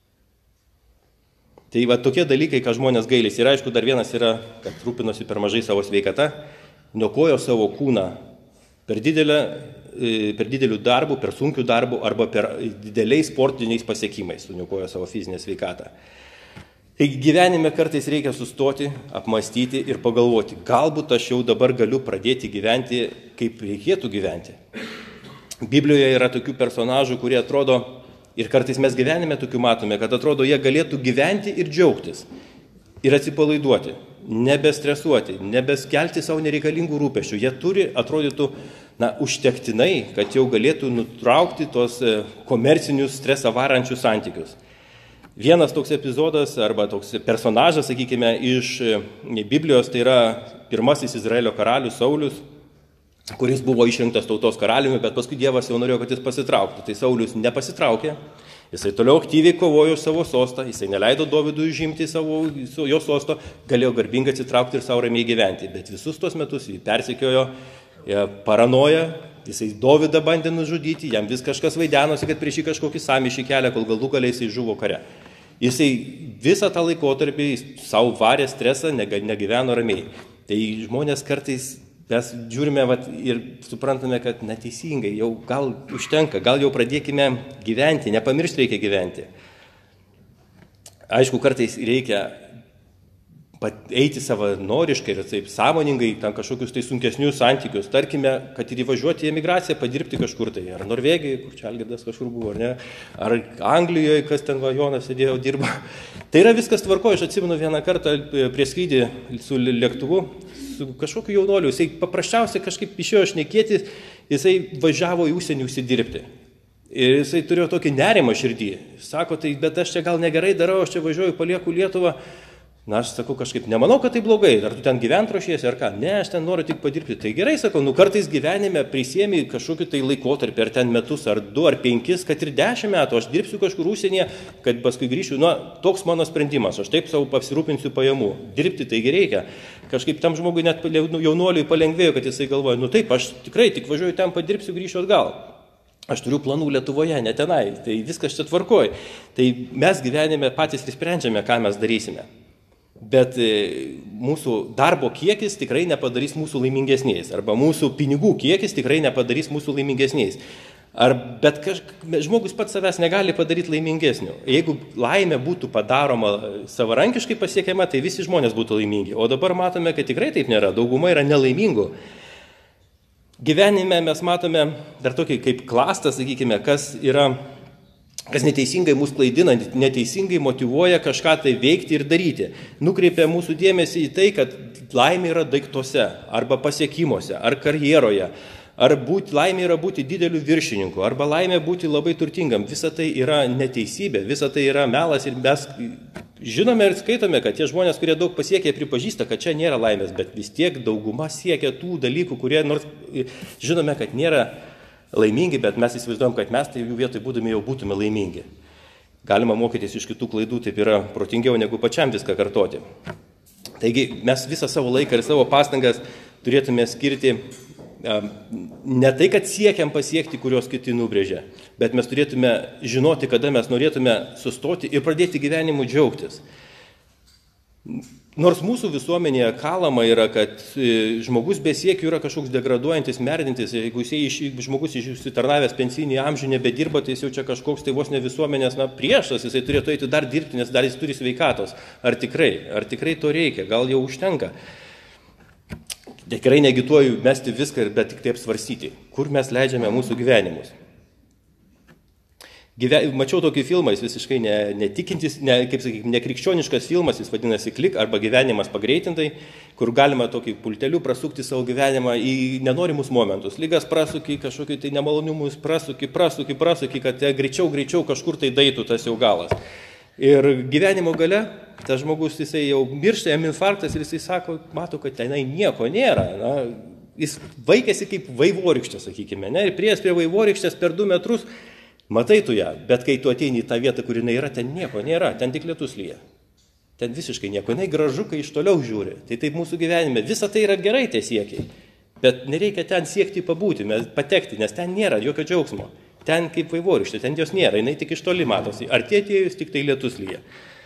Tai va tokie dalykai, ką žmonės gailisi. Ir aišku, dar vienas yra, kad rūpinosi per mažai savo sveikata, niokojo savo kūną per, didelę, per didelių darbų, per sunkių darbų arba per dideliais sportiniais pasiekimais suniokojo savo fizinę sveikatą. Taigi gyvenime kartais reikia sustoti, apmastyti ir pagalvoti, galbūt aš jau dabar galiu pradėti gyventi, kaip reikėtų gyventi. Biblijoje yra tokių personažų, kurie atrodo, ir kartais mes gyvenime tokių matome, kad atrodo, jie galėtų gyventi ir džiaugtis. ir atsipalaiduoti, nebestresuoti, nebeskelti savo nereikalingų rūpesčių. Jie turi, atrodytų, na, užtektinai, kad jau galėtų nutraukti tos komercinius stresą varančius santykius. Vienas toks epizodas arba toks personažas, sakykime, iš Biblijos, tai yra pirmasis Izraelio karalius Saulius, kuris buvo išrinktas tautos karaliumi, bet paskui Dievas jau norėjo, kad jis pasitrauktų. Tai Saulius nepasitraukė, jisai toliau aktyviai kovojo už savo sostą, jisai neleido Dovydui užimti savo, jo sosto, galėjo garbingai atsitraukti ir savo ramiai gyventi. Bet visus tos metus jį persekiojo paranoja, jisai Dovydą bandė nužudyti, jam vis kažkas vaidenosi, kad prieš jį kažkokį sąmyšį kelią, kol galų galiai jisai žuvo kare. Jisai visą tą laikotarpį savo varė stresą, negyveno ramiai. Tai žmonės kartais mes žiūrime vat, ir suprantame, kad neteisingai, jau gal užtenka, gal jau pradėkime gyventi, nepamiršti reikia gyventi. Aišku, kartais reikia eiti savanoriškai ir taip sąmoningai tam kažkokius tai sunkesnius santykius. Tarkime, kad ir įvažiuoti į emigraciją, padirbti kažkur tai, ar Norvegijoje, kur čia Algirdas kažkur buvo, ar ne, ar Anglijoje, kas ten va, Jonas sėdėjo, dirbo. Tai yra viskas tvarko, aš atsimenu vieną kartą prie skrydį su lėktuvu, su kažkokiu jaunoliu, jisai paprasčiausiai kažkaip išėjo šnekėti, jisai važiavo į užsienį užsidirbti. Ir jisai turėjo tokį nerimą širdį. Sako, tai bet aš čia gal negerai darau, aš čia važiuoju, palieku Lietuvą. Na, aš sakau, kažkaip nemanau, kad tai blogai, ar tu ten gyvent ruošiesi, ar ką. Ne, aš ten noriu tik padirbti. Tai gerai, sakau, nu kartais gyvenime prisiemi kažkokį tai laikotarpį, ar ten metus, ar du, ar penkis, kad ir dešimt metų, aš dirbsiu kažkur užsienyje, kad paskui grįšiu. Na, toks mano sprendimas, aš taip savo pasirūpinsiu pajamų. Dirbti taigi reikia. Kažkaip tam žmogui net jaunuoliui palengvėjo, kad jisai galvoja, nu taip, aš tikrai tik važiuoju ten, padirbsiu, grįšiu atgal. Aš turiu planų Lietuvoje, ne tenai, tai viskas čia tvarkoj. Tai mes gyvenime patys ir sprendžiame, ką mes darysime. Bet mūsų darbo kiekis tikrai nepadarys mūsų laimingesniais, arba mūsų pinigų kiekis tikrai nepadarys mūsų laimingesniais. Ar, bet kažk, žmogus pats savęs negali padaryti laimingesniu. Jeigu laimė būtų padaroma savarankiškai pasiekiama, tai visi žmonės būtų laimingi. O dabar matome, kad tikrai taip nėra, dauguma yra nelaimingų. Gyvenime mes matome dar tokį kaip klastą, sakykime, kas yra... kas neteisingai mus klaidina, neteisingai motyvuoja kažką tai veikti ir daryti. Nukreipia mūsų dėmesį į tai, kad laimė yra daiktuose, arba pasiekimuose, ar karjeroje, ar būti, laimė yra būti dideliu viršininku, arba laimė būti labai turtingam. Visa tai yra neteisybė, visa tai yra melas ir mes žinome ir skaitome, kad tie žmonės, kurie daug pasiekia, pripažįsta, kad čia nėra laimės, bet vis tiek dauguma siekia tų dalykų, kurie nors žinome, kad nėra laimingi, bet mes įsivaizduojam, kad mes tai jų vietoj būdami jau būtume laimingi. Galima mokytis iš kitų klaidų, taip yra protingiau negu pačiam viską kartoti. Taigi mes visą savo laiką ir savo pastangas turėtume skirti ne tai, kad siekiam pasiekti, kurios kiti nubrėžia, bet mes turėtume žinoti, kada mes norėtume sustoti ir pradėti gyvenimu džiaugtis. Nors mūsų visuomenėje kalama yra, kad žmogus be siekių yra kažkoks degraduojantis, merdintis, jeigu jisai žmogus išsitarnavęs pensinį amžių nebedirba, tai jis jau čia kažkoks tai vos ne visuomenės na, priešas, jisai turėtų eiti dar dirbti, nes dar jis turi sveikatos. Ar tikrai? Ar tikrai to reikia? Gal jau užtenka? Tikrai negituoju mesti viską, bet tik taip svarstyti, kur mes leidžiame mūsų gyvenimus. Gyve... Mačiau tokį filmą, jis visiškai ne, netikintis, ne, kaip sakykime, nekrikščioniškas filmas, jis vadinasi Klik arba Gyvenimas pagreitintai, kur galima tokį pulteliu prasukti savo gyvenimą į nenorimus momentus. Lygas prasuki, kažkokiu tai nemalonimus prasuki, prasuki, prasuki, kad greičiau, greičiau kažkur tai daitų tas jau galas. Ir gyvenimo gale, tas žmogus, jisai jau miršta, jam infarktas ir jisai sako, mato, kad tenai nieko nėra. Na, jis vaikėsi kaip vaivorykštė, sakykime, ne? Ir prieš prie vaivorykštės per du metrus matai tu ją, bet kai tu ateini į tą vietą, kur jinai yra, ten nieko nėra, ten tik lietus lyja. Ten visiškai nieko, jinai gražu, kai iš toliau žiūri. Tai taip mūsų gyvenime, visa tai yra gerai tie siekiai, bet nereikia ten siekti pabūti, patekti, nes ten nėra jokio džiaugsmo. Ten kaip vaivorykštė, ten jos nėra, jinai tik iš toli matosi. Ar tie atėjus, tik tai lietus lyja.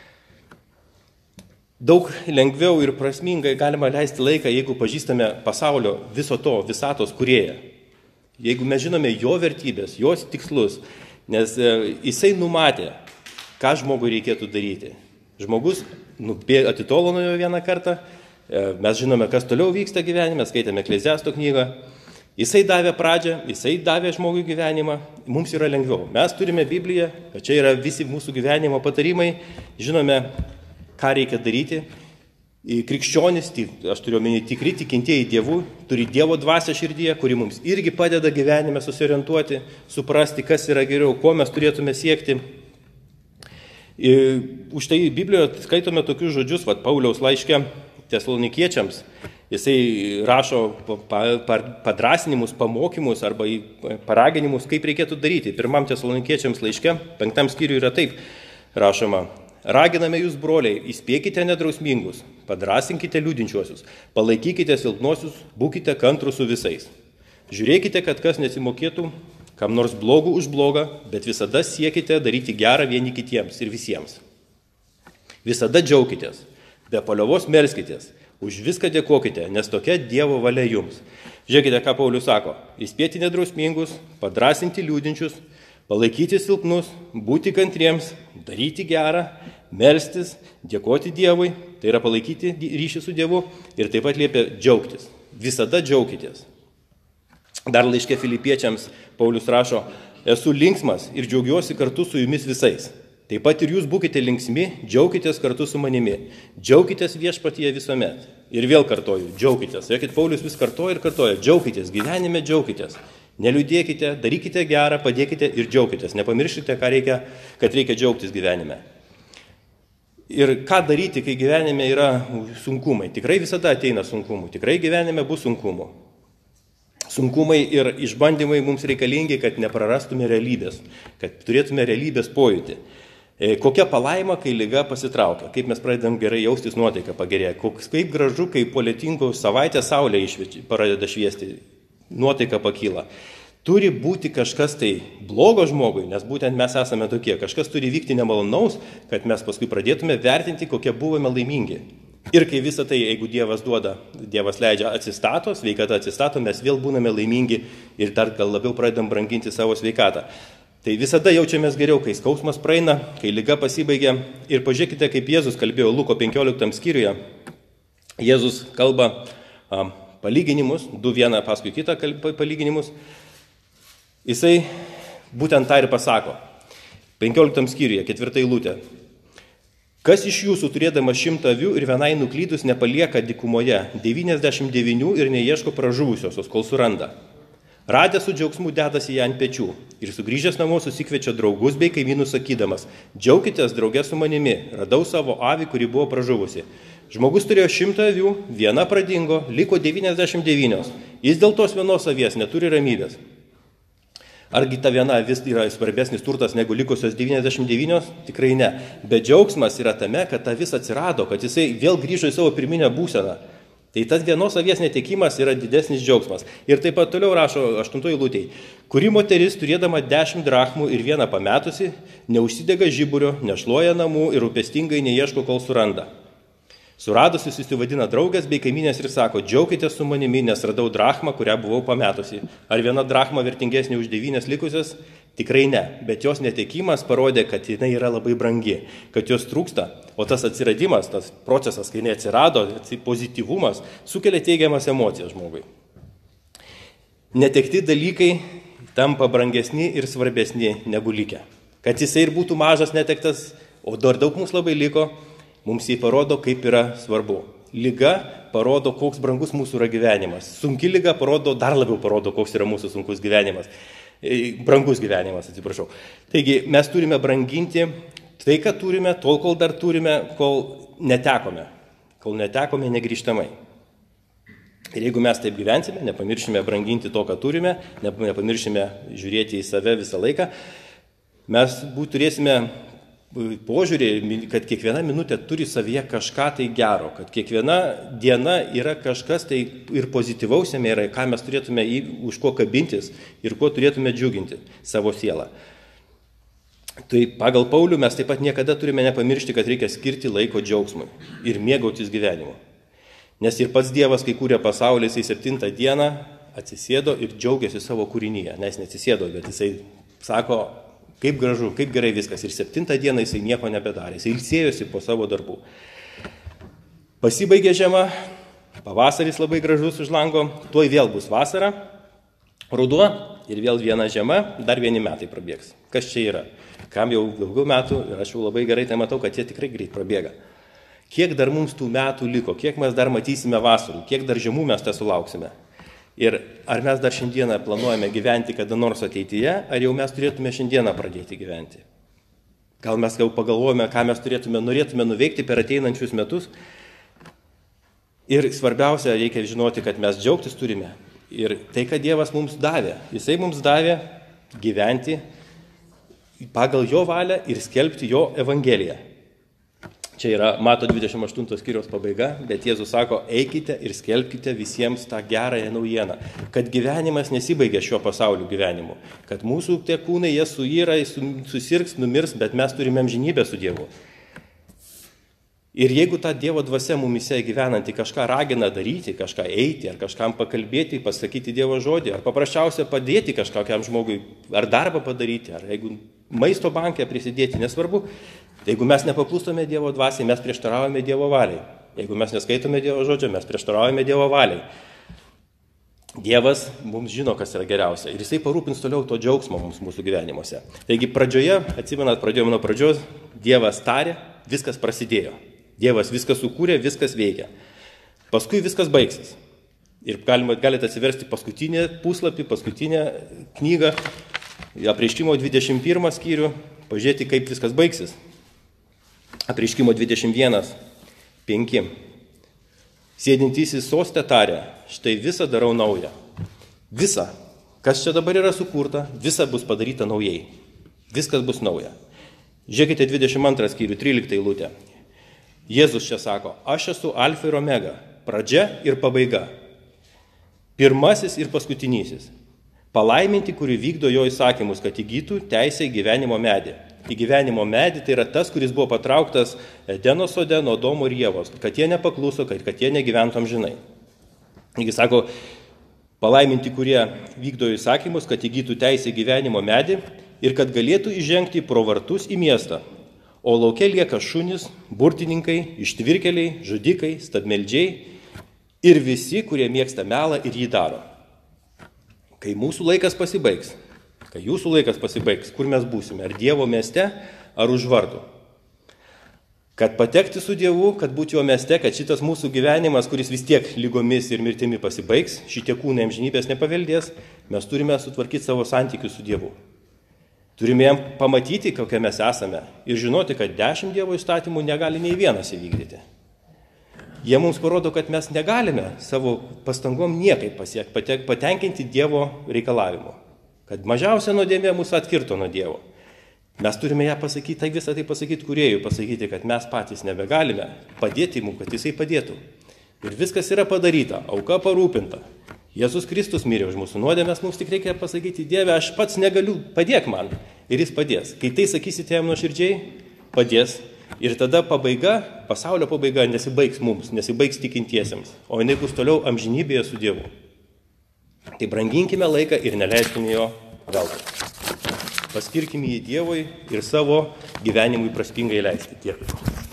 Daug lengviau ir prasmingai galima leisti laiką, jeigu pažįstame pasaulio viso to, visatos kūrėją. Jeigu mes žinome jo vertybės, jos tikslus, nes jisai numatė, ką žmogui reikėtų daryti. Žmogus atitolo nuo jo vieną kartą, mes žinome, kas toliau vyksta gyvenime, skaitėme Ekleziasto knygą. Jisai davė pradžią, jisai davė žmogui gyvenimą, mums yra lengviau. Mes turime Bibliją, čia yra visi mūsų gyvenimo patarimai, žinome, ką reikia daryti krikščionys, aš turiu omeny tikri tikintieji Dievu, turi Dievo dvasią širdyje, kuri mums irgi padeda gyvenime susiorientuoti, suprasti, kas yra geriau, ko mes turėtume siekti. Ir už tai Biblijoje skaitome tokius žodžius, vat, Pauliaus laiške Tesalonikiečiams. Jisai rašo padrasinimus, pamokymus arba paraginimus, kaip reikėtų daryti. Pirmam Tesalonikiečiams laiške, penktam skyriui yra taip rašoma. Raginame jūs, broliai, įspėkite nedrausmingus, padrasinkite liūdinčiuosius, palaikykite silpnuosius, būkite kantrus su visais. Žiūrėkite, kad kas nesimokėtų, kam nors blogų už blogą, bet visada siekite daryti gerą vieni kitiems ir visiems. Visada džiaukitės, be paliovos melskitės, už viską dėkokite, nes tokia Dievo valia jums. Žiūrėkite, ką Paulius sako. Įspėti nedrausmingus, padrasinti liūdinčius, palaikyti silpnus, būti kantriems, daryti gerą, melstis, dėkoti Dievui, tai yra palaikyti ryšį su Dievu ir taip pat liepia džiaugtis. Visada džiaukitės. Dar laiške Filipiečiams Paulius rašo, esu linksmas ir džiaugiuosi kartu su jumis visais. Taip pat ir jūs būkite linksmi, džiaukitės kartu su manimi. Džiaukitės viešpatyje visuomet. Ir vėl kartoju, džiaukitės. Žiūrėkit, Paulius vis kartoja ir kartoja, džiaukitės, gyvenime džiaukitės. Neliūdėkite, darykite gerą, padėkite ir džiaukitės. Nepamirškite, ką reikia, kad reikia džiaugtis gyvenime. Ir ką daryti, kai gyvenime yra sunkumai. Tikrai visada ateina sunkumų, tikrai gyvenime bus sunkumų. Sunkumai ir išbandymai mums reikalingi, kad neprarastume realybės, kad turėtume realybės pojūtį. Kokia palaima, kai liga pasitraukia, kaip mes pradedam gerai jaustis, nuotaika pagerėja, kaip gražu, kai po lietingų savaitę saulė pradeda šviesti, nuotaika pakyla. Turi būti kažkas tai blogo žmogui, nes būtent mes esame tokie, kažkas turi vykti nemalonaus, kad mes paskui pradėtume vertinti, kokie buvome laimingi. Ir kai visą tai, jeigu Dievas duoda, Dievas leidžia, atsistato, sveikata atsistato, mes vėl būname laimingi ir dar gal labiau pradedam branginti savo sveikatą. Tai visada jaučiamės geriau, kai skausmas praeina, kai liga pasibaigia. Ir pažiūrėkite, kaip Jėzus kalbėjo Luko penkioliktam skyriuje. Jėzus kalba a, palyginimus, du vieną paskui kitą palyginimus. Jisai būtent tą ir pasako. penkioliktam skyriuje, ketvirta eilutė. Kas iš jūsų turėdamas šimtą avių ir vienai nuklydus nepalieka dykumoje, devyniasdešimt devynių ir neieško pražuvusiosios, kol suranda. Radęs su džiaugsmu dedasi ją ant pečių ir sugrįžęs namo susikviečia draugus bei kaimynus sakydamas, džiaukitės draugė su manimi, radau savo avį, kuri buvo pražuvusi. Žmogus turėjo šimtą avių, viena pradingo, liko devyniasdešimt devynios. Jis dėl tos vienos avies neturi ramybės. Argi ta viena avis yra svarbesnis turtas negu likusios devyniasdešimt devynios? Tikrai ne. Bet džiaugsmas yra tame, kad ta avis atsirado, kad jisai vėl grįžo į savo pirminę būseną. Tai tas vienos avies netekimas yra didesnis džiaugsmas. Ir taip pat toliau rašo aštuntoji eilutėje. Kuri moteris, turėdama dešimt drachmų ir vieną pametusi, neužsidega žiburio, nešluoja namų ir rūpestingai neieško, kol suranda. Suradusi susivadina draugas bei kaimynės ir sako, džiaukitės su manimi, nes radau drachmą, kurią buvau pametusi. Ar viena drachma vertingesnė už devynias likusias? Tikrai ne, bet jos netekimas parodė, kad jinai yra labai brangi, kad jos trūksta. O tas atsiradimas, tas procesas, kai jinai atsirado, pozityvumas, sukelia teigiamas emocijas žmogui. Netekti dalykai tampa brangesni ir svarbesni negu likę. Kad jisai ir būtų mažas netektas, o dar daug mums labai liko, mums jį parodo, kaip yra svarbu. Liga parodo, koks brangus mūsų yra gyvenimas. Sunki liga parodo, dar labiau parodo, koks yra mūsų sunkus gyvenimas. Brangus gyvenimas, atsiprašau. Taigi mes turime branginti tai, ką turime, tol, kol dar turime, kol netekome. Kol netekome negrįžtamai. Ir jeigu mes taip gyvensime, nepamiršime branginti to, ką turime, nepamiršime žiūrėti į save visą laiką, mes būt, turėsime požiūrį, kad kiekviena minutė turi savyje kažką tai gero, kad kiekviena diena yra kažkas tai ir pozityvaus jame yra, ką mes turėtume į, už ko kabintis ir kuo turėtume džiuginti savo sielą. Tai pagal Paulių mes taip pat niekada turime nepamiršti, kad reikia skirti laiko džiaugsmui ir mėgautis gyvenimu. Nes ir pats Dievas, kai kūrė pasaulį, jisai septintą dieną atsisėdo ir džiaugiasi savo kūrinyje. Ne, jis neatsisėdo, bet jisai sako, kaip gražu, kaip gerai viskas. Ir septintą dieną jisai nieko nebedarė. Jisai ilsėjosi po savo darbų. Pasibaigė žiema, pavasaris labai gražus už lango, tuoj vėl bus vasara, ruduo ir vėl viena žiema, dar vieni metai prabėgs. Kas čia yra? Kam jau daugiau metų ir aš jau labai gerai tai matau, kad jie tikrai greit prabėga. Kiek dar mums tų metų liko, kiek mes dar matysime vasarų, kiek dar žiemų mes tą sulauksime. Ir ar mes dar šiandieną planuojame gyventi kada nors ateityje, ar jau mes turėtume šiandieną pradėti gyventi. Gal mes jau pagalvojame, ką mes turėtume, norėtume nuveikti per ateinančius metus. Ir svarbiausia, reikia žinoti, kad mes džiaugtis turime. Ir tai, kad Dievas mums davė, Jisai mums davė gyventi pagal jo valią ir skelbti jo evangeliją. Čia yra Mato dvidešimt aštuntos skyriaus pabaiga, bet Jėzus sako, eikite ir skelbkite visiems tą gerąją naujieną, kad gyvenimas nesibaigia šio pasaulio gyvenimu, kad mūsų tie kūnai, jie suyra, susirgs, numirs, bet mes turime amžinybę su Dievu. Ir jeigu ta Dievo dvasia mumise gyvenanti kažką ragina daryti, kažką eiti, ar kažkam pakalbėti, pasakyti Dievo žodį, ar paprasčiausia padėti kažkokiam žmogui, ar darbą padaryti, ar jeigu maisto banke prisidėti, nesvarbu, jeigu mes nepaklūstame Dievo dvasiai, mes prieštaraujame Dievo valiai. Jeigu mes neskaitome Dievo žodžio, mes prieštaraujame Dievo valiai. Dievas mums žino, kas yra geriausia. Ir Jisai parūpins toliau to džiaugsmo mums mūsų gyvenimuose. Taigi pradžioje, atsimenat, pradėjome nuo pradžios, Dievas tarė, viskas prasidėjo. Dievas viskas sukūrė, viskas veikia. Paskui viskas baigsis. Ir galima, galite atsiversti paskutinę puslapį, paskutinę knygą, Apreiškimo dvidešimt pirmą skyrių, pažiūrėti, kaip viskas baigsis. Apreiškimo dvidešimt vienas, penki. Sėdintysis soste tarė, štai visą darau naują. Visa, kas čia dabar yra sukurta, visa bus padaryta naujai. Viskas bus nauja. Žiūrėkite dvidešimt antrą skyrių, tryliktą eilutę. Jėzus čia sako, aš esu alfa ir omega, pradžia ir pabaiga. Pirmasis ir paskutinysis. Palaiminti, kuri vykdo jo įsakymus, kad įgytų teisę į gyvenimo medį. Į gyvenimo medį tai yra tas, kuris buvo patrauktas Edeno sode nuo Adomo ir Ievos, kad jie nepakluso, kad, kad jie negyventų amžinai. Jis sako, palaiminti, kurie vykdo įsakymus, kad įgytų teisę į gyvenimo medį ir kad galėtų įžengti pro vartus į miestą. O lauke lieka šunys, burtininkai, ištvirkeliai, žudikai, stabmeldžiai ir visi, kurie mėgsta melą ir jį daro. Kai mūsų laikas pasibaigs, kai jūsų laikas pasibaigs, kur mes būsime, ar Dievo mieste, ar už vartų. Kad patekti su Dievu, kad būti jo mieste, kad šitas mūsų gyvenimas, kuris vis tiek lygomis ir mirtimi pasibaigs, šitie kūnai amžinybės nepaveldės, mes turime sutvarkyti savo santykius su Dievu. Turime jam pamatyti, kokie mes esame ir žinoti, kad dešimt Dievo įstatymų negali nei vienas įvykdyti. Jie mums parodo, kad mes negalime savo pastangom niekaip pasiekti, patenkinti Dievo reikalavimu. Kad mažiausia nuodėmė mūsų atkirto nuo Dievo. Mes turime ją pasakyti, tai visą tai pasakyti kūrėjui, pasakyti, kad mes patys nebegalime, padėti mums, kad Jisai padėtų. Ir viskas yra padaryta, auka parūpinta. Jėzus Kristus mirė už mūsų nuodėmes, mums tik reikia pasakyti, Dieve, aš pats negaliu, padėk man. Ir Jis padės. Kai tai sakysite jam nuoširdžiai, padės. Ir tada pabaiga, pasaulio pabaiga nesibaigs mums, nesibaigs tikintiesiems, o jinai bus toliau amžinybėje su Dievu. Tai branginkime laiką ir neleiskime jo veltui. Paskirkime jį Dievui ir savo gyvenimui prasmingai leisti. Tiek.